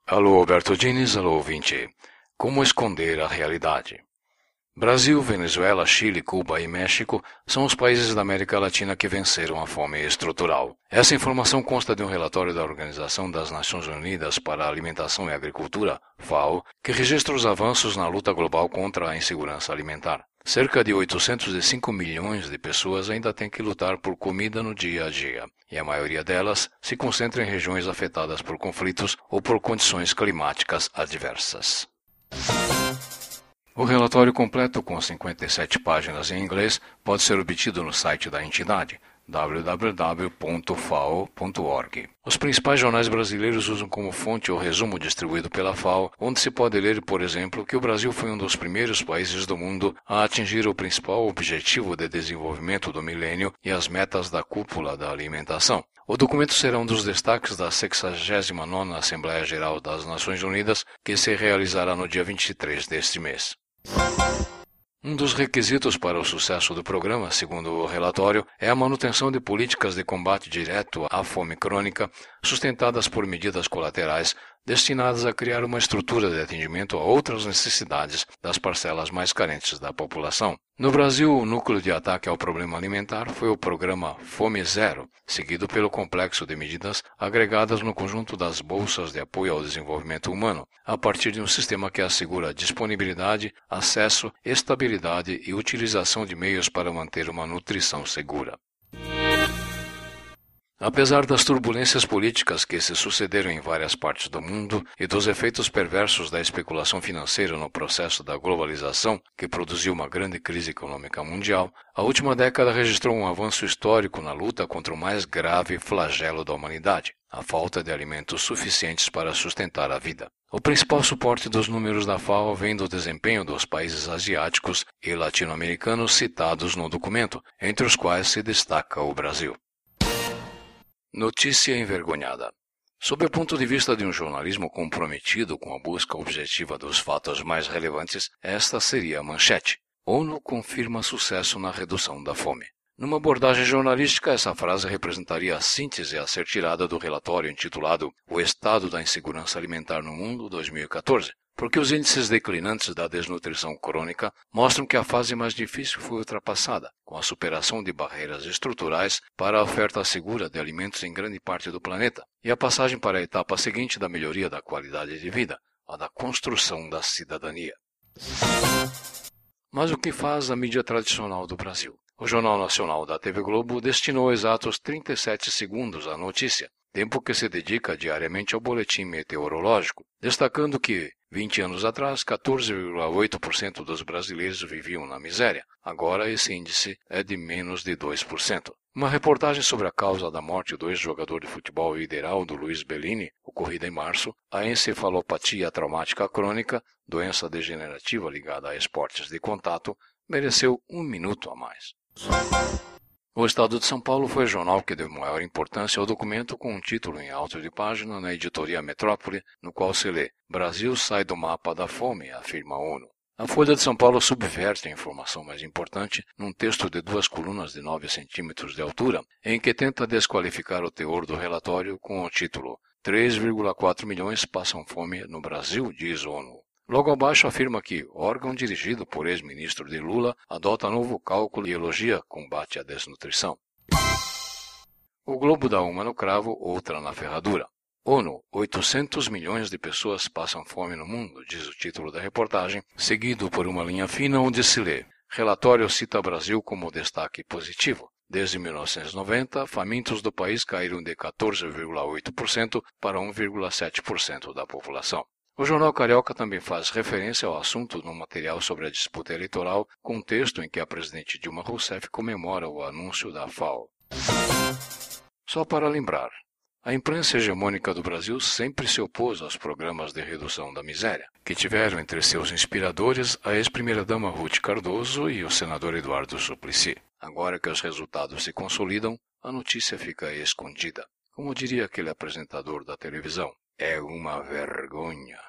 Alô, Alberto Diniz, alô, ouvinte. Como esconder a realidade? Brasil, Venezuela, Chile, Cuba e México são os países da América Latina que venceram a fome estrutural. Essa informação consta de um relatório da Organização das Nações Unidas para a Alimentação e Agricultura, FAO, que registra os avanços na luta global contra a insegurança alimentar. Cerca de 805 milhões de pessoas ainda têm que lutar por comida no dia a dia, e a maioria delas se concentra em regiões afetadas por conflitos ou por condições climáticas adversas. O relatório completo, com 57 páginas em inglês, pode ser obtido no site da entidade, www.fao.org. Os principais jornais brasileiros usam como fonte o resumo distribuído pela FAO, onde se pode ler, por exemplo, que o Brasil foi um dos primeiros países do mundo a atingir o principal objetivo de desenvolvimento do milênio e as metas da cúpula da alimentação. O documento será um dos destaques da 69ª Assembleia Geral das Nações Unidas, que se realizará no dia 23 deste mês. Um dos requisitos para o sucesso do programa, segundo o relatório, é a manutenção de políticas de combate direto à fome crônica, sustentadas por medidas colaterais destinadas a criar uma estrutura de atendimento a outras necessidades das parcelas mais carentes da população. No Brasil, o núcleo de ataque ao problema alimentar foi o programa Fome Zero, seguido pelo complexo de medidas agregadas no conjunto das bolsas de apoio ao desenvolvimento humano, a partir de um sistema que assegura disponibilidade, acesso, estabilidade e utilização de meios para manter uma nutrição segura. Apesar das turbulências políticas que se sucederam em várias partes do mundo e dos efeitos perversos da especulação financeira no processo da globalização, que produziu uma grande crise econômica mundial, a última década registrou um avanço histórico na luta contra o mais grave flagelo da humanidade, a falta de alimentos suficientes para sustentar a vida. O principal suporte dos números da FAO vem do desempenho dos países asiáticos e latino-americanos citados no documento, entre os quais se destaca o Brasil. Notícia envergonhada. Sob o ponto de vista de um jornalismo comprometido com a busca objetiva dos fatos mais relevantes, esta seria a manchete. ONU confirma sucesso na redução da fome. Numa abordagem jornalística, essa frase representaria a síntese a ser tirada do relatório intitulado O Estado da Insegurança Alimentar no Mundo 2014, porque os índices declinantes da desnutrição crônica mostram que a fase mais difícil foi ultrapassada, com a superação de barreiras estruturais para a oferta segura de alimentos em grande parte do planeta, e a passagem para a etapa seguinte da melhoria da qualidade de vida, a da construção da cidadania. Mas o que faz a mídia tradicional do Brasil? O Jornal Nacional da TV Globo destinou exatos 37 segundos à notícia, tempo que se dedica diariamente ao boletim meteorológico, destacando que 20 anos atrás, 14,8% dos brasileiros viviam na miséria. Agora esse índice é de menos de 2%. Uma reportagem sobre a causa da morte do ex-jogador de futebol Ideraldo Luiz Bellini, ocorrida em março, a encefalopatia traumática crônica, doença degenerativa ligada a esportes de contato, mereceu 1 minuto a mais. O Estado de São Paulo foi o jornal que deu maior importância ao documento, com um título em alto de página na editoria Metrópole, no qual se lê: Brasil sai do mapa da fome, afirma a ONU. A Folha de São Paulo subverte a informação mais importante num texto de 2 colunas de 9 centímetros de altura, em que tenta desqualificar o teor do relatório com o título 3,4 milhões passam fome no Brasil, diz ONU. Logo abaixo afirma que órgão dirigido por ex-ministro de Lula adota novo cálculo e elogia combate à desnutrição. O Globo dá uma no cravo, outra na ferradura. ONU, 800 milhões de pessoas passam fome no mundo, diz o título da reportagem, seguido por uma linha fina onde se lê: relatório cita Brasil como destaque positivo. Desde 1990, famintos do país caíram de 14,8% para 1,7% da população. O Jornal Carioca também faz referência ao assunto no material sobre a disputa eleitoral, com um texto em que a presidente Dilma Rousseff comemora o anúncio da FAO. Só para lembrar, a imprensa hegemônica do Brasil sempre se opôs aos programas de redução da miséria, que tiveram entre seus inspiradores a ex-primeira-dama Ruth Cardoso e o senador Eduardo Suplicy. Agora que os resultados se consolidam, a notícia fica escondida. Como diria aquele apresentador da televisão, é uma vergonha.